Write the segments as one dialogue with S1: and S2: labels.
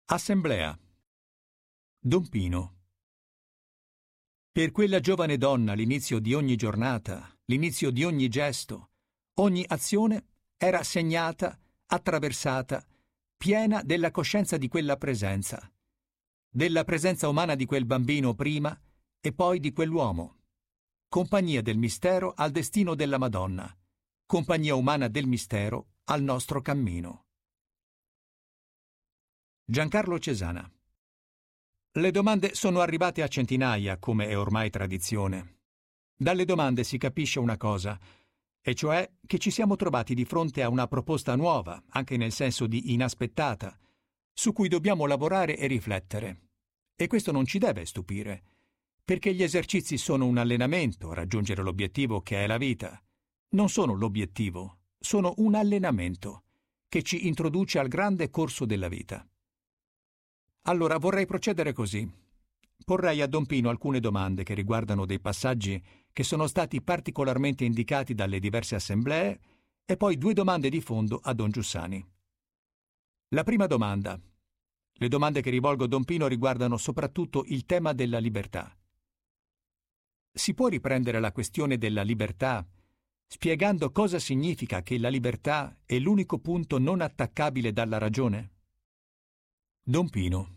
S1: Assemblea. Don Pino. Per quella giovane donna l'inizio di ogni giornata, l'inizio di ogni gesto, ogni azione era segnata, attraversata, piena della coscienza di quella presenza, della presenza umana di quel bambino prima e poi di quell'uomo. Compagnia del mistero al destino della Madonna, compagnia umana del mistero al nostro cammino. Giancarlo Cesana. Le domande sono arrivate a centinaia, come è ormai tradizione. Dalle domande si capisce una cosa, e cioè che ci siamo trovati di fronte a una proposta nuova, anche nel senso di inaspettata, su cui dobbiamo lavorare e riflettere. E questo non ci deve stupire, perché gli esercizi sono un allenamento a raggiungere l'obiettivo che è la vita. Non sono l'obiettivo, sono un allenamento che ci introduce al grande corso della vita. Allora vorrei procedere così. Porrei a Don Pino alcune domande che riguardano dei passaggi che sono stati particolarmente indicati dalle diverse assemblee e poi due domande di fondo a Don Giussani. La prima domanda. Le domande che rivolgo a Don Pino riguardano soprattutto il tema della libertà. Si può riprendere la questione della libertà spiegando cosa significa che la libertà è l'unico punto non attaccabile dalla ragione? Don Pino.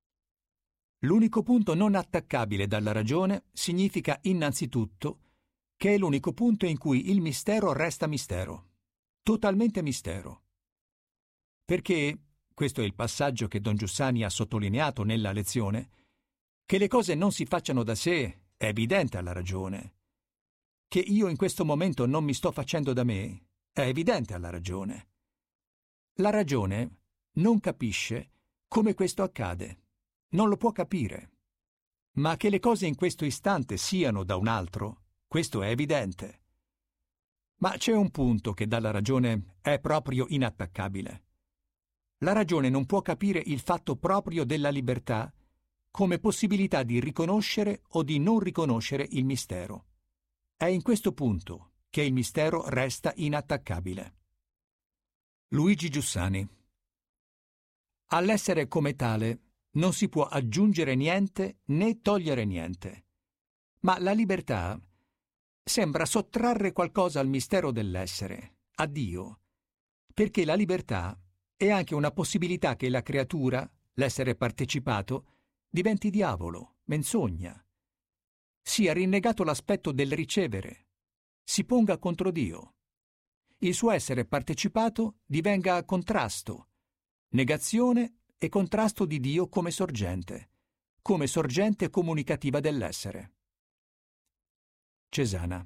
S1: L'unico punto non attaccabile dalla ragione significa innanzitutto che è l'unico punto in cui il mistero resta mistero, totalmente mistero. Perché, questo è il passaggio che Don Giussani ha sottolineato nella lezione, che le cose non si facciano da sé è evidente alla ragione. Che io in questo momento non mi sto facendo da me è evidente alla ragione. La ragione non capisce come questo accade, non lo può capire. Ma che le cose in questo istante siano da un altro, questo è evidente. Ma c'è un punto che dalla ragione è proprio inattaccabile. La ragione non può capire il fatto proprio della libertà come possibilità di riconoscere o di non riconoscere il mistero. È in questo punto che il mistero resta inattaccabile. Luigi Giussani. All'essere come tale non si può aggiungere niente né togliere niente. Ma la libertà sembra sottrarre qualcosa al mistero dell'essere, a Dio, perché la libertà è anche una possibilità che la creatura, l'essere partecipato, diventi diavolo, menzogna, sia rinnegato l'aspetto del ricevere, si ponga contro Dio. Il suo essere partecipato divenga contrasto, negazione e contrasto di Dio come sorgente comunicativa dell'essere. Cesana.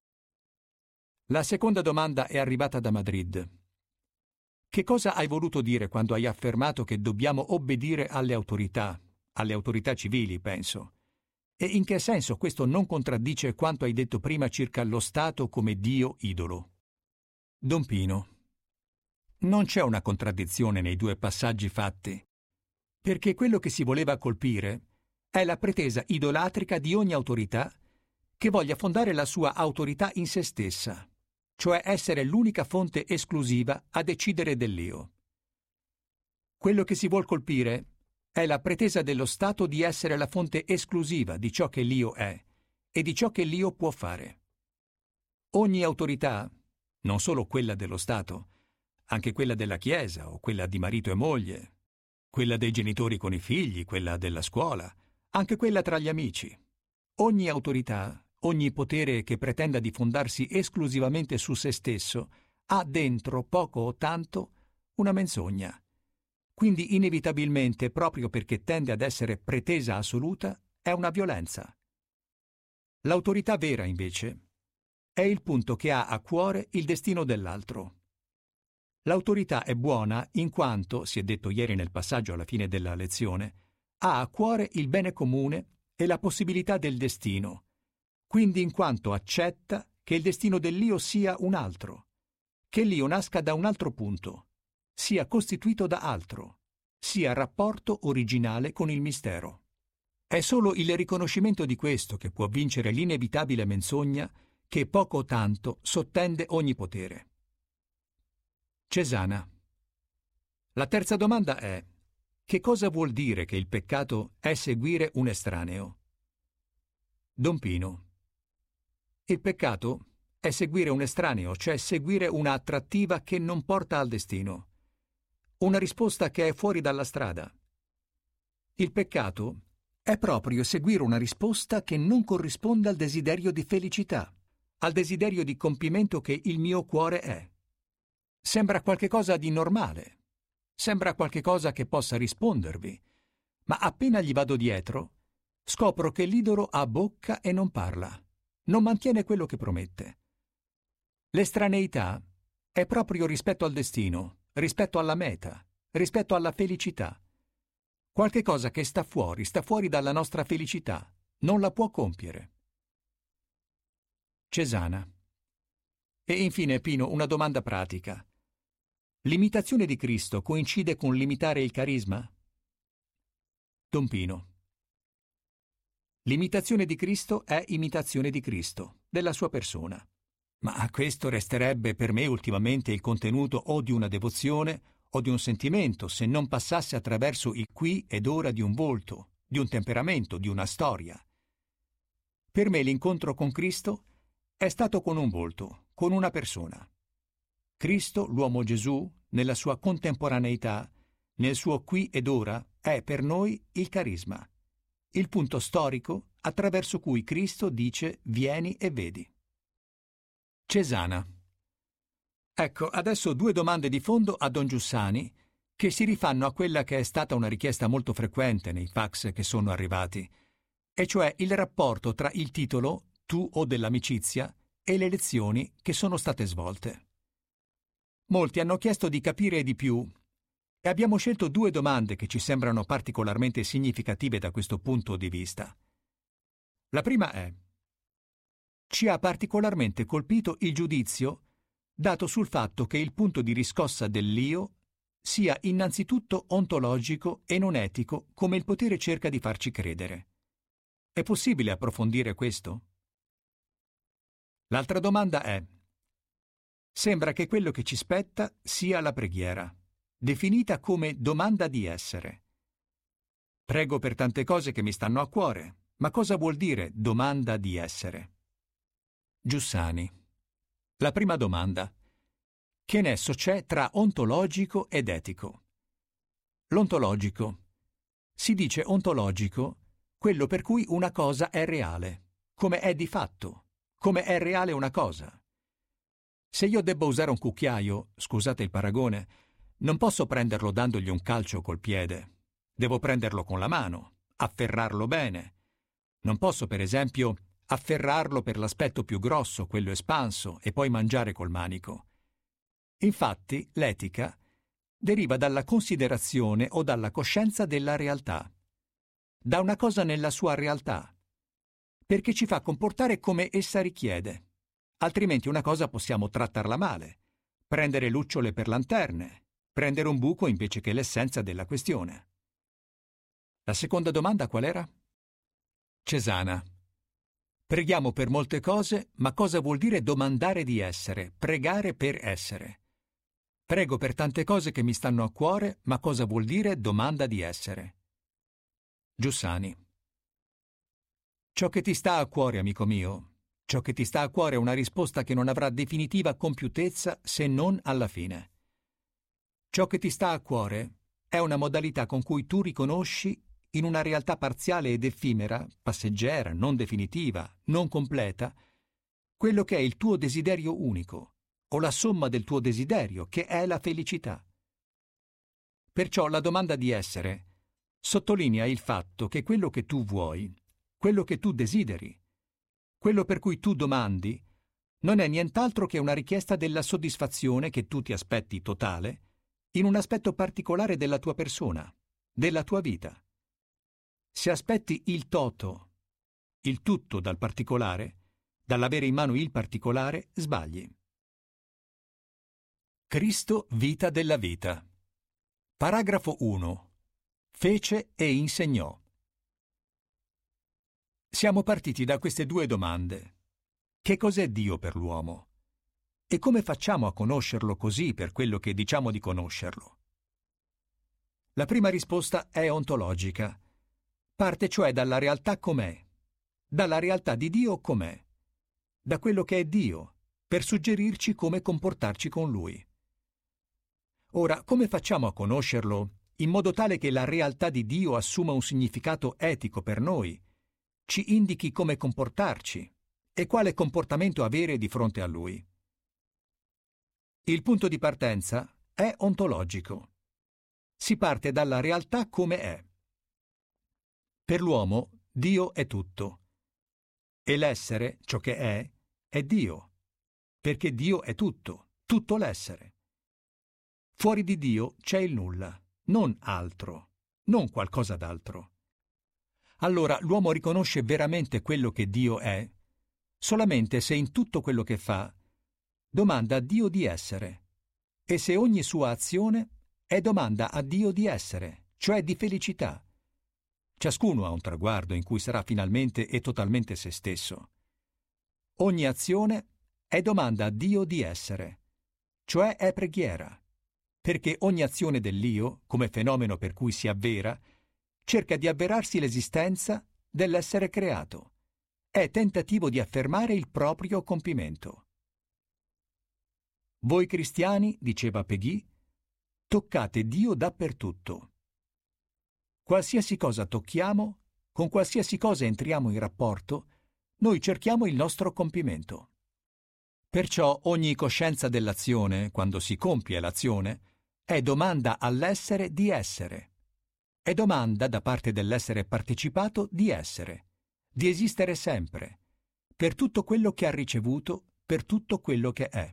S1: La seconda domanda è arrivata da Madrid. Che cosa hai voluto dire quando hai affermato che dobbiamo obbedire alle autorità civili, penso? E in che senso questo non contraddice quanto hai detto prima circa lo Stato come Dio idolo? Don Pino. Non c'è una contraddizione nei due passaggi fatti, perché quello che si voleva colpire è la pretesa idolatrica di ogni autorità che voglia fondare la sua autorità in se stessa, cioè essere l'unica fonte esclusiva a decidere dell'io. Quello che si vuol colpire è la pretesa dello Stato di essere la fonte esclusiva di ciò che l'io è e di ciò che l'io può fare. Ogni autorità, non solo quella dello Stato, anche quella della Chiesa o quella di marito e moglie, quella dei genitori con i figli, quella della scuola, anche quella tra gli amici. Ogni autorità, ogni potere che pretenda di fondarsi esclusivamente su se stesso, ha dentro, poco o tanto, una menzogna. Quindi inevitabilmente, proprio perché tende ad essere pretesa assoluta, è una violenza. L'autorità vera, invece, è il punto che ha a cuore il destino dell'altro. L'autorità è buona in quanto, si è detto ieri nel passaggio alla fine della lezione, ha a cuore il bene comune e la possibilità del destino, quindi in quanto accetta che il destino dell'io sia un altro, che l'io nasca da un altro punto, sia costituito da altro, sia rapporto originale con il mistero. È solo il riconoscimento di questo che può vincere l'inevitabile menzogna che poco o tanto sottende ogni potere. Cesana. La terza domanda è: che cosa vuol dire che il peccato è seguire un estraneo? Don Pino. Il peccato è seguire un estraneo, cioè seguire una attrattiva che non porta al destino. Una risposta che è fuori dalla strada. Il peccato è proprio seguire una risposta che non corrisponde al desiderio di felicità, al desiderio di compimento che il mio cuore è. Sembra qualche cosa di normale, sembra qualche cosa che possa rispondervi, ma appena gli vado dietro, scopro che l'idolo ha bocca e non parla, non mantiene quello che promette. L'estraneità è proprio rispetto al destino, rispetto alla meta, rispetto alla felicità. Qualche cosa che sta fuori dalla nostra felicità, non la può compiere. Cesana. E infine, Pino, una domanda pratica. L'imitazione di Cristo coincide con limitare il carisma? Don Pino. L'imitazione di Cristo è imitazione di Cristo, della sua persona. Ma questo resterebbe per me ultimamente il contenuto o di una devozione o di un sentimento, se non passasse attraverso il qui ed ora di un volto, di un temperamento, di una storia. Per me l'incontro con Cristo è stato con un volto, con una persona. Cristo, l'uomo Gesù, nella sua contemporaneità, nel suo qui ed ora, è per noi il carisma, il punto storico attraverso cui Cristo dice «Vieni e vedi». Cesana. Ecco, adesso 2 domande di fondo a Don Giussani che si rifanno a quella che è stata una richiesta molto frequente nei fax che sono arrivati, e cioè il rapporto tra il titolo «Tu o dell'amicizia» e le lezioni che sono state svolte. Molti hanno chiesto di capire di più e abbiamo scelto 2 domande che ci sembrano particolarmente significative da questo punto di vista. La prima è: ci ha particolarmente colpito il giudizio dato sul fatto che il punto di riscossa dell'io sia innanzitutto ontologico e non etico come il potere cerca di farci credere. È possibile approfondire questo? L'altra domanda è: sembra che quello che ci spetta sia la preghiera, definita come domanda di essere. Prego per tante cose che mi stanno a cuore, ma cosa vuol dire domanda di essere? Giussani. La prima domanda: che nesso c'è tra ontologico ed etico? L'ontologico. Si dice ontologico quello per cui una cosa è reale, come è di fatto, come è reale una cosa. Se io debbo usare un cucchiaio, scusate il paragone, non posso prenderlo dandogli un calcio col piede. Devo prenderlo con la mano, afferrarlo bene. Non posso, per esempio, afferrarlo per l'aspetto più grosso, quello espanso, e poi mangiare col manico. Infatti, l'etica deriva dalla considerazione o dalla coscienza della realtà, da una cosa nella sua realtà, perché ci fa comportare come essa richiede. Altrimenti una cosa possiamo trattarla male, prendere lucciole per lanterne, prendere un buco invece che l'essenza della questione. La seconda domanda qual era? Cesana. Preghiamo per molte cose, ma cosa vuol dire domandare di essere, pregare per essere? Prego per tante cose che mi stanno a cuore, ma cosa vuol dire domanda di essere? Giussani. Ciò che ti sta a cuore, amico mio, ciò che ti sta a cuore è una risposta che non avrà definitiva compiutezza se non alla fine. Ciò che ti sta a cuore è una modalità con cui tu riconosci in una realtà parziale ed effimera, passeggera, non definitiva, non completa, quello che è il tuo desiderio unico, o la somma del tuo desiderio, che è la felicità. Perciò la domanda di essere sottolinea il fatto che quello che tu vuoi, quello che tu desideri, quello per cui tu domandi, non è nient'altro che una richiesta della soddisfazione che tu ti aspetti totale in un aspetto particolare della tua persona, della tua vita. Se aspetti il toto, il tutto dal particolare, dall'avere in mano il particolare, sbagli. Cristo, vita della vita. Paragrafo 1. Fece e insegnò. Siamo partiti da queste 2 domande. Che cos'è Dio per l'uomo? E come facciamo a conoscerlo così per quello che diciamo di conoscerlo? La prima risposta è ontologica. Parte cioè dalla realtà com'è, dalla realtà di Dio com'è, da quello che è Dio, per suggerirci come comportarci con Lui. Ora, come facciamo a conoscerlo in modo tale che la realtà di Dio assuma un significato etico per noi, ci indichi come comportarci e quale comportamento avere di fronte a Lui? Il punto di partenza è ontologico. Si parte dalla realtà come è. Per l'uomo Dio è tutto, e l'essere, ciò che è Dio, perché Dio è tutto, tutto l'essere. Fuori di Dio c'è il nulla, non altro, non qualcosa d'altro. Allora l'uomo riconosce veramente quello che Dio è solamente se in tutto quello che fa domanda a Dio di essere, e se ogni sua azione è domanda a Dio di essere, cioè di felicità. Ciascuno ha un traguardo in cui sarà finalmente e totalmente se stesso. Ogni azione è domanda a Dio di essere, cioè è preghiera, perché ogni azione dell'io, come fenomeno per cui si avvera, cerca di avverarsi l'esistenza dell'essere creato. È tentativo di affermare il proprio compimento. Voi cristiani, diceva Peggy, toccate Dio dappertutto. Qualsiasi cosa tocchiamo, con qualsiasi cosa entriamo in rapporto, noi cerchiamo il nostro compimento. Perciò ogni coscienza dell'azione, quando si compie l'azione, è domanda all'essere di essere. È domanda da parte dell'essere partecipato di essere, di esistere sempre, per tutto quello che ha ricevuto, per tutto quello che è.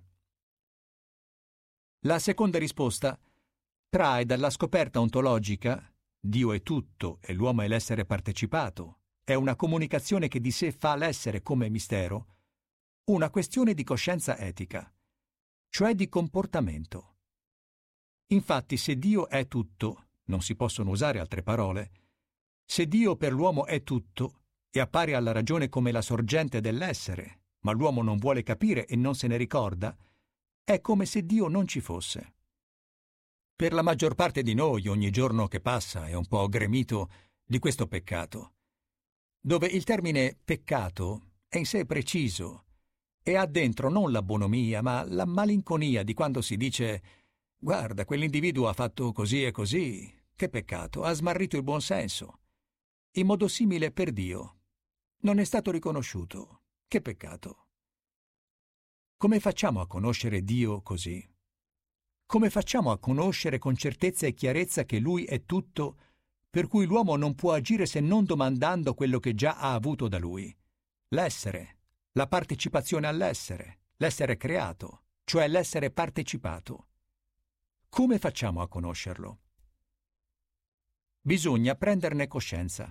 S1: La seconda risposta trae dalla scoperta ontologica Dio è tutto e l'uomo è l'essere partecipato, è una comunicazione che di sé fa l'essere come mistero, una questione di coscienza etica, cioè di comportamento. Infatti, se Dio è tutto, non si possono usare altre parole, se Dio per l'uomo è tutto e appare alla ragione come la sorgente dell'essere, ma l'uomo non vuole capire e non se ne ricorda, è come se Dio non ci fosse. Per la maggior parte di noi, ogni giorno che passa è un po' gremito di questo peccato, dove il termine peccato è in sé preciso e ha dentro non la bonomia, ma la malinconia di quando si dice «Guarda, quell'individuo ha fatto così e così, che peccato, ha smarrito il buon senso». In modo simile per Dio. Non è stato riconosciuto, che peccato. Come facciamo a conoscere Dio così? Come facciamo a conoscere con certezza e chiarezza che Lui è tutto, per cui l'uomo non può agire se non domandando quello che già ha avuto da Lui? L'essere, la partecipazione all'essere, l'essere creato, cioè l'essere partecipato. Come facciamo a conoscerlo? Bisogna prenderne coscienza.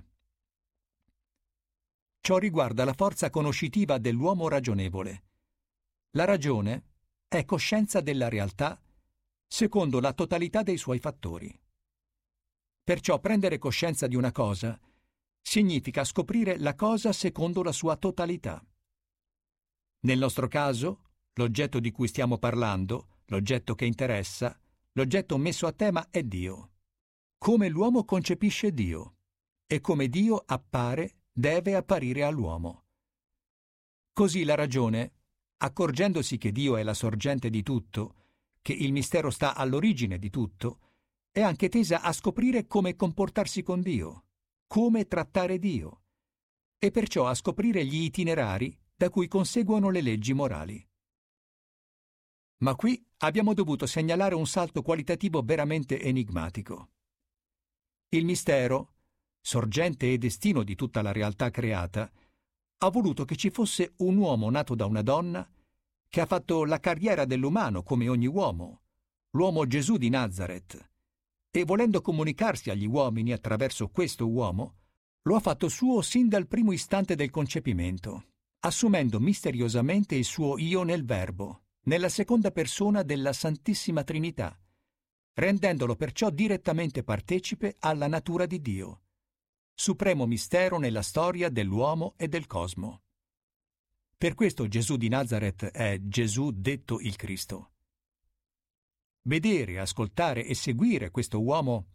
S1: Ciò riguarda la forza conoscitiva dell'uomo ragionevole. La ragione è coscienza della realtà secondo la totalità dei suoi fattori. Perciò prendere coscienza di una cosa significa scoprire la cosa secondo la sua totalità. Nel nostro caso, l'oggetto di cui stiamo parlando, l'oggetto che interessa, l'oggetto messo a tema è Dio. Come l'uomo concepisce Dio e come Dio appare, deve apparire all'uomo. Così la ragione, accorgendosi che Dio è la sorgente di tutto, che il mistero sta all'origine di tutto, è anche tesa a scoprire come comportarsi con Dio, come trattare Dio, e perciò a scoprire gli itinerari da cui conseguono le leggi morali. Ma qui abbiamo dovuto segnalare un salto qualitativo veramente enigmatico. Il mistero, sorgente e destino di tutta la realtà creata, ha voluto che ci fosse un uomo nato da una donna che ha fatto la carriera dell'umano come ogni uomo, l'uomo Gesù di Nazaret, e volendo comunicarsi agli uomini attraverso questo uomo, lo ha fatto suo sin dal primo istante del concepimento, assumendo misteriosamente il suo io nel Verbo, nella seconda persona della Santissima Trinità, rendendolo perciò direttamente partecipe alla natura di Dio, supremo mistero nella storia dell'uomo e del cosmo. Per questo Gesù di Nazaret è Gesù detto il Cristo. Vedere, ascoltare e seguire questo uomo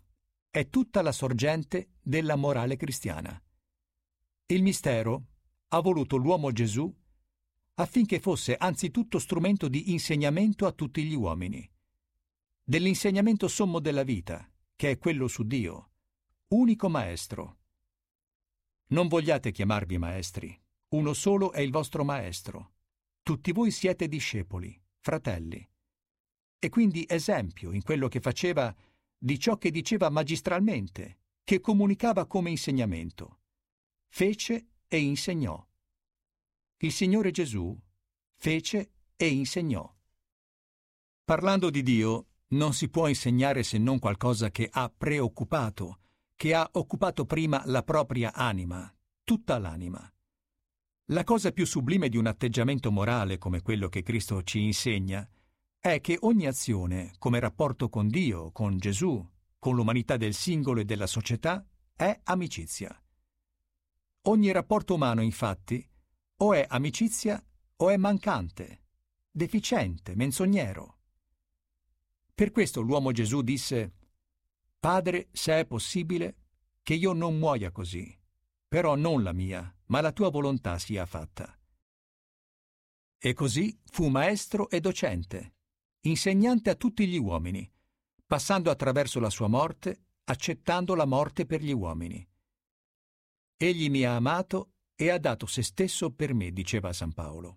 S1: è tutta la sorgente della morale cristiana. Il mistero ha voluto l'uomo Gesù affinché fosse anzitutto strumento di insegnamento a tutti gli uomini, dell'insegnamento sommo della vita, che è quello su Dio, unico maestro. Non vogliate chiamarvi maestri, uno solo è il vostro maestro. Tutti voi siete discepoli, fratelli. E quindi esempio in quello che faceva di ciò che diceva magistralmente, che comunicava come insegnamento. Fece e insegnò. Il Signore Gesù fece e insegnò. Parlando di Dio, non si può insegnare se non qualcosa che ha preoccupato, che ha occupato prima la propria anima, tutta l'anima. La cosa più sublime di un atteggiamento morale come quello che Cristo ci insegna è che ogni azione, come rapporto con Dio, con Gesù, con l'umanità del singolo e della società, è amicizia. Ogni rapporto umano, infatti, o è amicizia o è mancante, deficiente, menzognero. Per questo l'uomo Gesù disse: «Padre, se è possibile, che io non muoia così, però non la mia, ma la tua volontà sia fatta». E così fu maestro e docente, insegnante a tutti gli uomini, passando attraverso la sua morte, accettando la morte per gli uomini. Egli mi ha amato e ha dato se stesso per me, diceva San Paolo.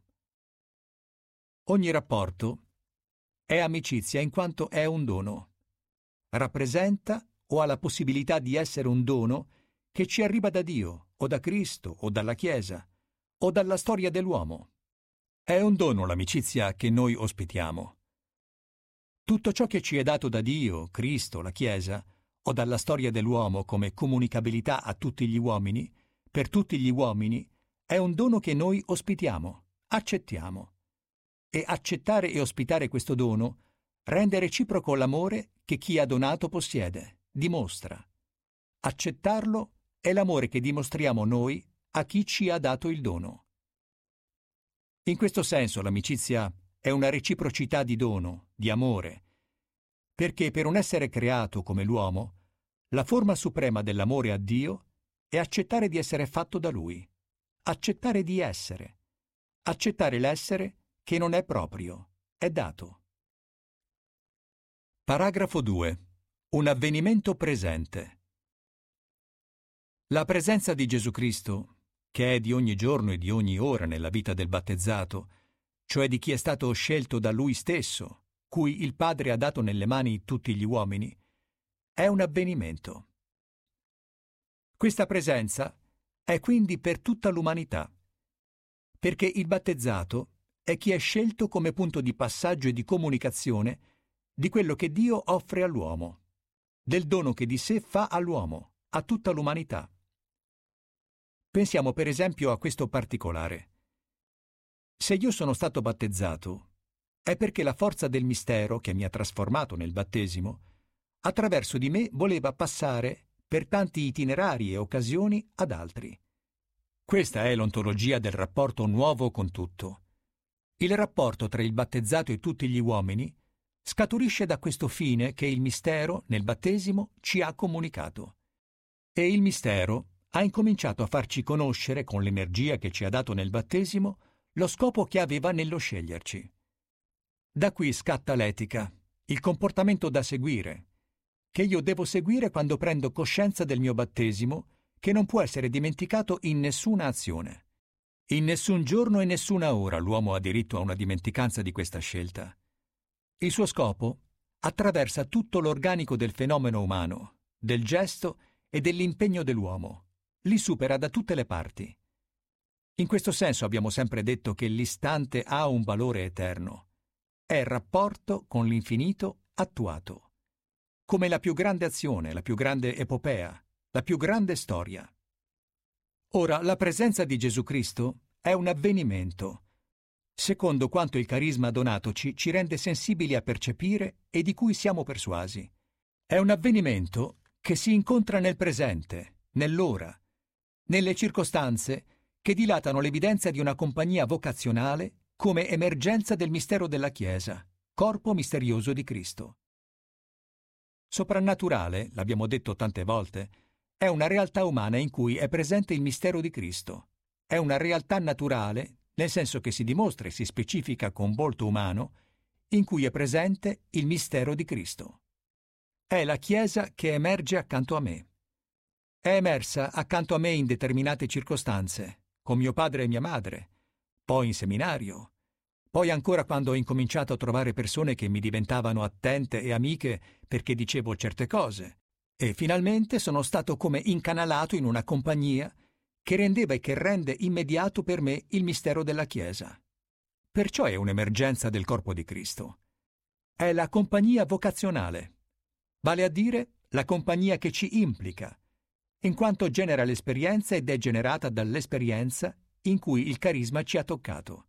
S1: Ogni rapporto è amicizia in quanto è un dono. Rappresenta o ha la possibilità di essere un dono che ci arriva da Dio, o da Cristo, o dalla Chiesa, o dalla storia dell'uomo. È un dono l'amicizia che noi ospitiamo. Tutto ciò che ci è dato da Dio, Cristo, la Chiesa, o dalla storia dell'uomo come comunicabilità a tutti gli uomini, per tutti gli uomini, è un dono che noi ospitiamo, accettiamo. E accettare e ospitare questo dono rende reciproco l'amore che chi ha donato possiede, dimostra. Accettarlo è l'amore che dimostriamo noi a chi ci ha dato il dono. In questo senso l'amicizia è una reciprocità di dono, di amore, perché per un essere creato come l'uomo, la forma suprema dell'amore a Dio è accettare di essere fatto da Lui, accettare di essere, accettare l'essere che non è proprio, è dato. Paragrafo 2. Un avvenimento presente. La presenza di Gesù Cristo, che è di ogni giorno e di ogni ora nella vita del battezzato, cioè di chi è stato scelto da Lui stesso, cui il Padre ha dato nelle mani tutti gli uomini, è un avvenimento. Questa presenza è quindi per tutta l'umanità, perché il battezzato è chi è scelto come punto di passaggio e di comunicazione di quello che Dio offre all'uomo, del dono che di sé fa all'uomo, a tutta l'umanità. Pensiamo per esempio a questo particolare. Se io sono stato battezzato, è perché la forza del mistero che mi ha trasformato nel battesimo, attraverso di me voleva passare per tanti itinerari e occasioni ad altri. Questa è l'ontologia del rapporto nuovo con tutto. Il rapporto tra il battezzato e tutti gli uomini scaturisce da questo fine che il mistero, nel battesimo, ci ha comunicato. E il mistero ha incominciato a farci conoscere, con l'energia che ci ha dato nel battesimo, lo scopo che aveva nello sceglierci. Da qui scatta l'etica, il comportamento da seguire, che io devo seguire quando prendo coscienza del mio battesimo, che non può essere dimenticato in nessuna azione. In nessun giorno e nessuna ora l'uomo ha diritto a una dimenticanza di questa scelta. Il suo scopo attraversa tutto l'organico del fenomeno umano, del gesto e dell'impegno dell'uomo, li supera da tutte le parti. In questo senso abbiamo sempre detto che l'istante ha un valore eterno. È rapporto con l'infinito attuato, come la più grande azione, la più grande epopea, la più grande storia. Ora, la presenza di Gesù Cristo è un avvenimento, secondo quanto il carisma donatoci ci rende sensibili a percepire e di cui siamo persuasi. È un avvenimento che si incontra nel presente, nell'ora, nelle circostanze che dilatano l'evidenza di una compagnia vocazionale come emergenza del mistero della Chiesa, corpo misterioso di Cristo. Soprannaturale, l'abbiamo detto tante volte, è una realtà umana in cui è presente il mistero di Cristo. È una realtà naturale, nel senso che si dimostra e si specifica con volto umano, in cui è presente il mistero di Cristo. È la Chiesa che emerge accanto a me. È emersa accanto a me in determinate circostanze, con mio padre e mia madre, poi in seminario, poi ancora quando ho incominciato a trovare persone che mi diventavano attente e amiche perché dicevo certe cose, e finalmente sono stato come incanalato in una compagnia che rendeva e che rende immediato per me il mistero della Chiesa. Perciò è un'emergenza del corpo di Cristo. È la compagnia vocazionale, vale a dire la compagnia che ci implica, in quanto genera l'esperienza ed è generata dall'esperienza in cui il carisma ci ha toccato.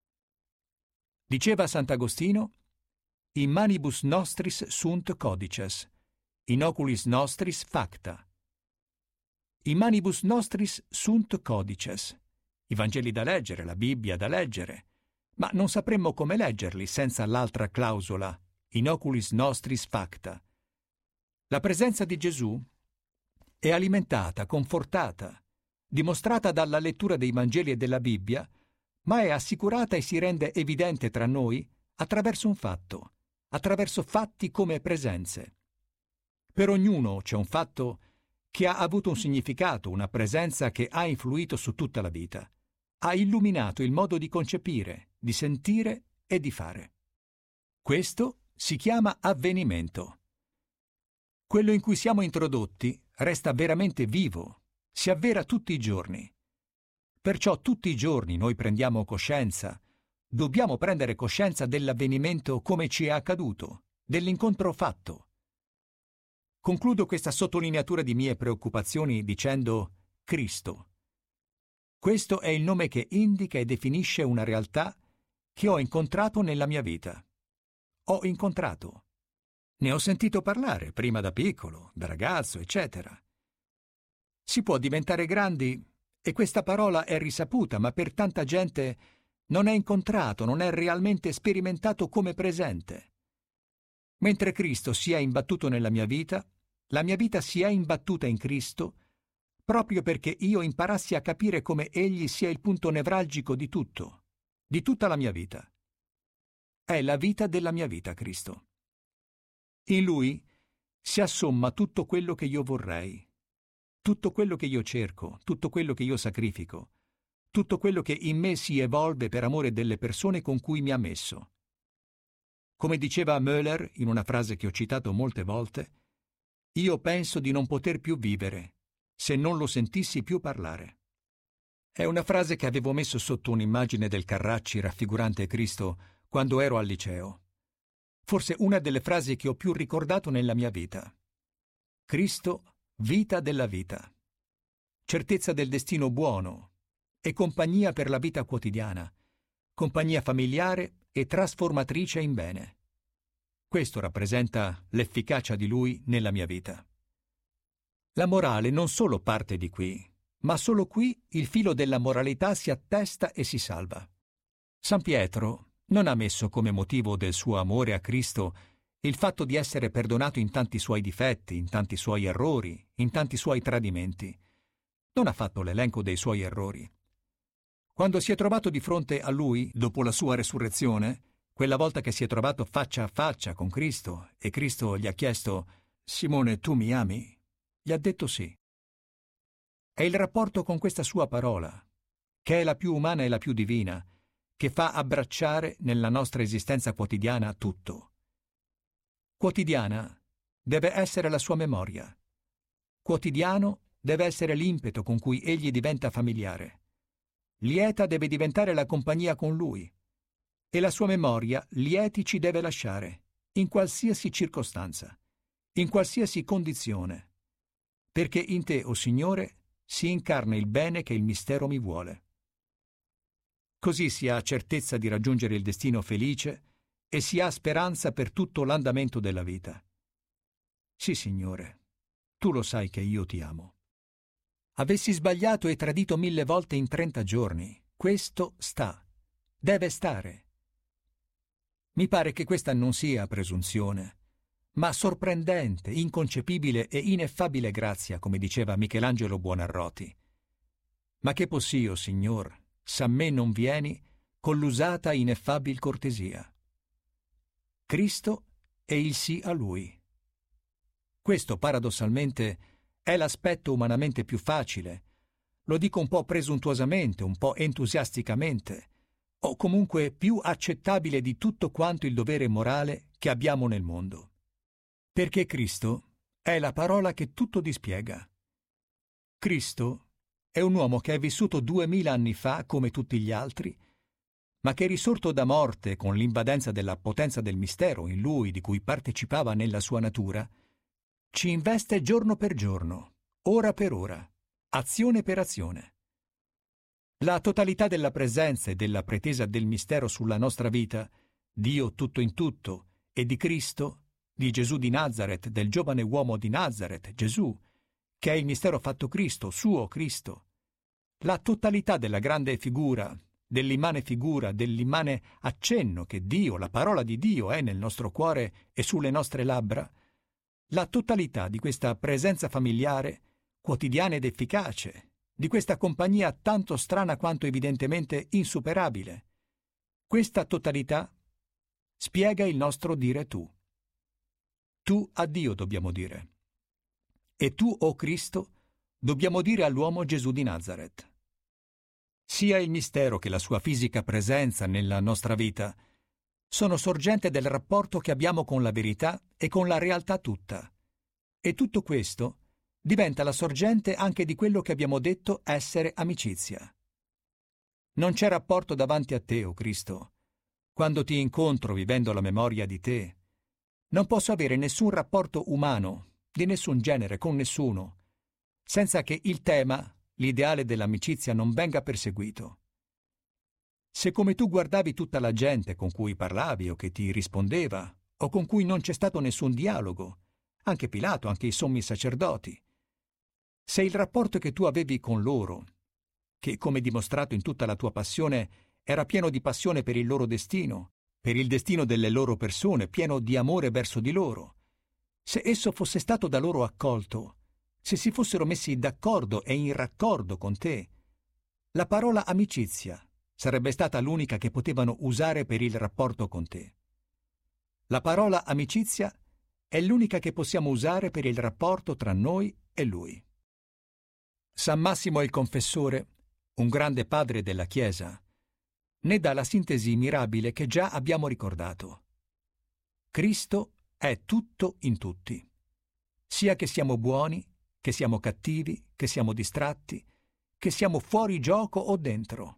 S1: Diceva Sant'Agostino: in manibus nostris sunt codices, in oculis nostris facta. In manibus nostris sunt codices, i Vangeli da leggere, la Bibbia da leggere, ma non sapremmo come leggerli senza l'altra clausola, in oculis nostris facta. La presenza di Gesù è alimentata, confortata, dimostrata dalla lettura dei Vangeli e della Bibbia, ma è assicurata e si rende evidente tra noi attraverso un fatto, attraverso fatti come presenze. Per ognuno c'è un fatto che ha avuto un significato, una presenza che ha influito su tutta la vita, ha illuminato il modo di concepire, di sentire e di fare. Questo si chiama avvenimento. Quello in cui siamo introdotti resta veramente vivo, si avvera tutti i giorni. Perciò tutti i giorni noi prendiamo coscienza, dobbiamo prendere coscienza dell'avvenimento come ci è accaduto, dell'incontro fatto. Concludo questa sottolineatura di mie preoccupazioni dicendo Cristo. Questo è il nome che indica e definisce una realtà che ho incontrato nella mia vita. Ho incontrato. Ne ho sentito parlare prima da piccolo, da ragazzo, eccetera. Si può diventare grandi e questa parola è risaputa, ma per tanta gente non è incontrato, non è realmente sperimentato come presente. Mentre Cristo si è imbattuto nella mia vita, la mia vita si è imbattuta in Cristo proprio perché io imparassi a capire come Egli sia il punto nevralgico di tutto, di tutta la mia vita. È la vita della mia vita, Cristo. In Lui si assomma tutto quello che io vorrei, tutto quello che io cerco, tutto quello che io sacrifico, tutto quello che in me si evolve per amore delle persone con cui mi ha messo. Come diceva Müller in una frase che ho citato molte volte, io penso di non poter più vivere se non lo sentissi più parlare. È una frase che avevo messo sotto un'immagine del Carracci raffigurante Cristo quando ero al liceo. Forse una delle frasi che ho più ricordato nella mia vita. Cristo, vita della vita, certezza del destino buono e compagnia per la vita quotidiana, compagnia familiare e trasformatrice in bene. Questo rappresenta l'efficacia di Lui nella mia vita. La morale non solo parte di qui, ma solo qui il filo della moralità si attesta e si salva. San Pietro non ha messo come motivo del suo amore a Cristo il fatto di essere perdonato in tanti suoi difetti, in tanti suoi errori, in tanti suoi tradimenti. Non ha fatto l'elenco dei suoi errori. Quando si è trovato di fronte a lui, dopo la sua resurrezione, quella volta che si è trovato faccia a faccia con Cristo e Cristo gli ha chiesto «Simone, tu mi ami?» Gli ha detto sì. È il rapporto con questa sua parola, che è la più umana e la più divina, che fa abbracciare nella nostra esistenza quotidiana tutto. Quotidiana deve essere la sua memoria. Quotidiano deve essere l'impeto con cui egli diventa familiare. Lieta deve diventare la compagnia con lui. E la sua memoria lieti ci deve lasciare, in qualsiasi circostanza, in qualsiasi condizione. Perché in te, o Signore, si incarna il bene che il mistero mi vuole. Così si ha certezza di raggiungere il destino felice e si ha speranza per tutto l'andamento della vita. Sì, Signore, tu lo sai che io ti amo. Avessi sbagliato e tradito 1000 volte in 30 giorni, questo sta, deve stare. Mi pare che questa non sia presunzione, ma sorprendente, inconcepibile e ineffabile grazia, come diceva Michelangelo Buonarroti. Ma che possio, Signor, s'a me non vieni con l'usata ineffabil cortesia. Cristo e il sì a Lui. Questo, paradossalmente, è l'aspetto umanamente più facile. Lo dico un po' presuntuosamente, un po' entusiasticamente, o comunque più accettabile di tutto quanto il dovere morale che abbiamo nel mondo. Perché Cristo è la parola che tutto dispiega. Cristo è un uomo che è vissuto 2000 anni fa come tutti gli altri, ma che risorto da morte con l'invadenza della potenza del mistero in lui di cui partecipava nella sua natura, ci investe giorno per giorno, ora per ora, azione per azione. La totalità della presenza e della pretesa del mistero sulla nostra vita, Dio tutto in tutto, e di Cristo, di Gesù di Nazaret, del giovane uomo di Nazaret, Gesù, che è il mistero fatto Cristo, suo Cristo. La totalità della grande figura, dell'immane accenno che Dio, la parola di Dio, è nel nostro cuore e sulle nostre labbra, la totalità di questa presenza familiare, quotidiana ed efficace, di questa compagnia tanto strana quanto evidentemente insuperabile, questa totalità spiega il nostro dire tu. Tu a Dio dobbiamo dire. E tu, o Cristo, dobbiamo dire all'uomo Gesù di Nazaret. Sia il mistero che la sua fisica presenza nella nostra vita sono sorgente del rapporto che abbiamo con la verità e con la realtà tutta. E tutto questo diventa la sorgente anche di quello che abbiamo detto essere amicizia. Non c'è rapporto davanti a te, o Cristo. Quando ti incontro vivendo la memoria di te, non posso avere nessun rapporto umano, di nessun genere, con nessuno, senza che il tema, l'ideale dell'amicizia, non venga perseguito. Se come tu guardavi tutta la gente con cui parlavi o che ti rispondeva, o con cui non c'è stato nessun dialogo, anche Pilato, anche i sommi sacerdoti, se il rapporto che tu avevi con loro, che come dimostrato in tutta la tua passione era pieno di passione per il loro destino, per il destino delle loro persone, pieno di amore verso di loro, se esso fosse stato da loro accolto, se si fossero messi d'accordo e in raccordo con te, la parola amicizia sarebbe stata l'unica che potevano usare per il rapporto con te. La parola amicizia è l'unica che possiamo usare per il rapporto tra noi e Lui. San Massimo il Confessore, un grande padre della Chiesa, ne dà la sintesi mirabile che già abbiamo ricordato. Cristo è tutto in tutti, sia che siamo buoni, che siamo cattivi, che siamo distratti, che siamo fuori gioco o dentro.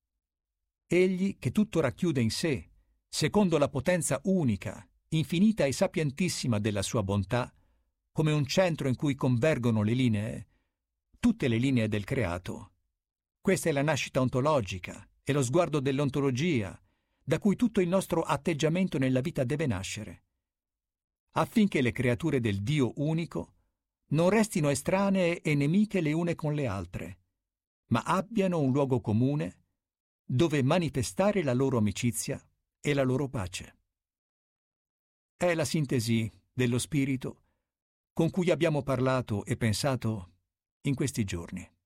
S1: Egli che tutto racchiude in sé, secondo la potenza unica, infinita e sapientissima della sua bontà, come un centro in cui convergono le linee, tutte le linee del creato. Questa è la nascita ontologica e lo sguardo dell'ontologia, da cui tutto il nostro atteggiamento nella vita deve nascere, affinché le creature del Dio unico non restino estranee e nemiche le une con le altre, ma abbiano un luogo comune dove manifestare la loro amicizia e la loro pace. È la sintesi dello spirito con cui abbiamo parlato e pensato in questi giorni.